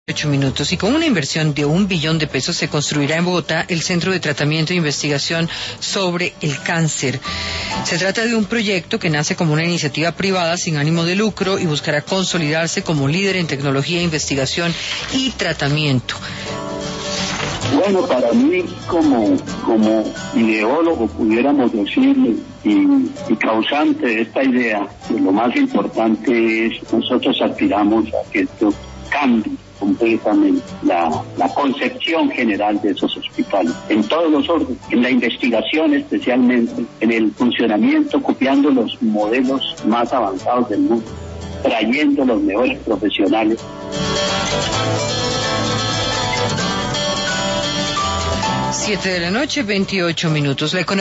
8 minutos y con una inversión de $1 billón se construirá en Bogotá el Centro de Tratamiento e Investigación sobre el Cáncer. Se trata de un proyecto que nace como una iniciativa privada sin ánimo de lucro y buscará consolidarse como líder en tecnología, investigación y tratamiento. Bueno, para mí como ideólogo pudiéramos decir y causante de esta idea, pues lo más importante es nosotros aspiramos a que esto cambie completamente la concepción general de esos hospitales, en todos los órdenes, en la investigación especialmente, en el funcionamiento, copiando los modelos más avanzados del mundo, trayendo los mejores profesionales. 7 de la noche, 28 minutos.